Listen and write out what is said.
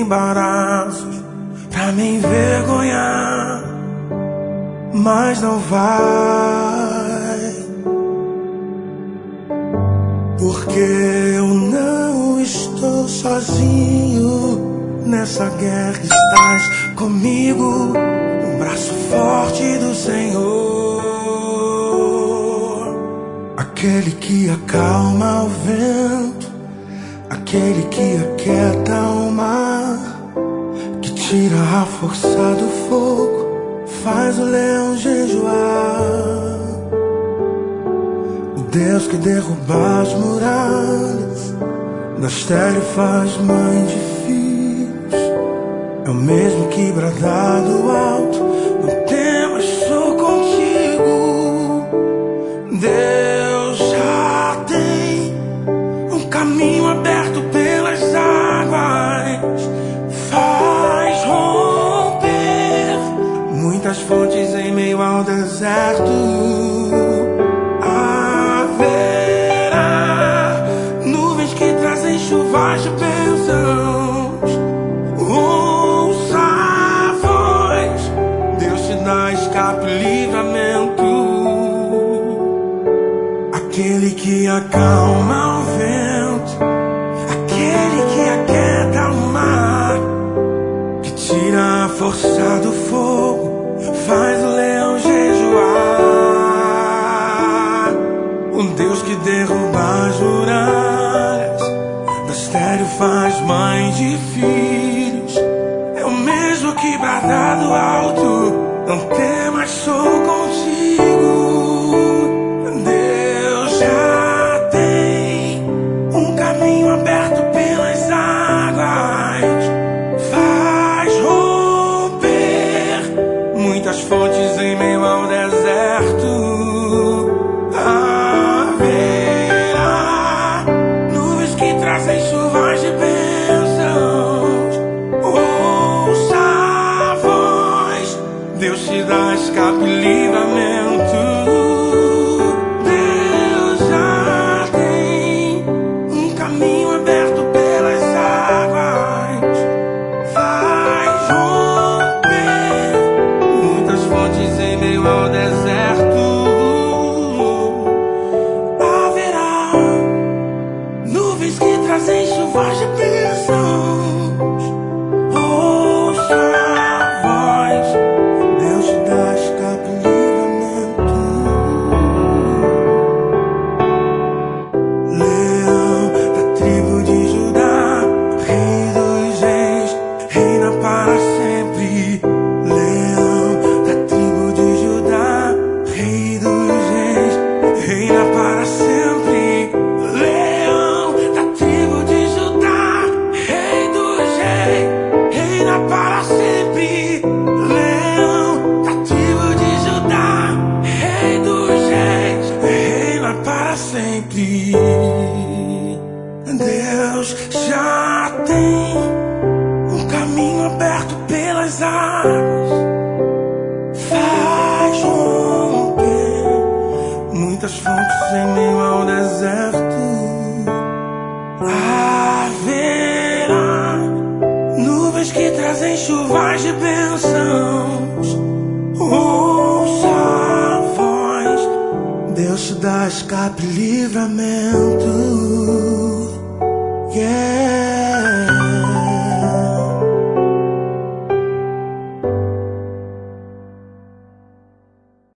embaraços pra me envergonhar, mas não vai, porque eu não estou sozinho nessa guerra. Estás comigo, o braço forte do Senhor, aquele que acalma o vento, aquele que aquieta o mar, que tira a força do fogo, faz o leão jejuar. O Deus que derruba as muralhas, da estéril faz mãe de filhos, é o mesmo que bradar do alto: não temas, sou contigo. Deus já tem um caminho aberto pelas águas, faz romper muitas fontes em meio ao deserto. Haverá nuvens que trazem chuvas de bênçãos. Ouça a voz, Deus te dá escape e livramento. Aquele que acalma o vento, aquele que aquieta o mar, que tira a força do fogo, faz o leão jejuar. O Deus que derruba as muralhas, da estéril faz mãe de filhos, é o mesmo que bradar do alto: não temas, sou contigo. Deus já tem um caminho aberto pelas águas, faz romper muitas fontes em meio ao deserto. Haverá nuvens que trazem chuvas de bênçãos. Ouça a voz, Deus te dá escape e livramento. Deus já tem um caminho aberto pelas águas, faz romper muitas fontes em meio ao deserto. Haverá nuvens que trazem chuvas de bênçãos. Ouça a voz, Deus te dá escape e livramento. Leão da tribo de Judá, Rei dos reis, reina para sempre. Leão da tribo de Judá, Rei dos reis, reina para sempre. Leão da tribo de Judá, Rei dos reis, reina para sempre. Leão da tribo de Judá, Rei dos reis, reina para sempre. Deus já tem um caminho aberto pelas águas, faz romper muitas fontes em meio ao deserto. Haverá nuvens que trazem chuvas de bênçãos. Ouça a voz, Deus te dá escape e livramento.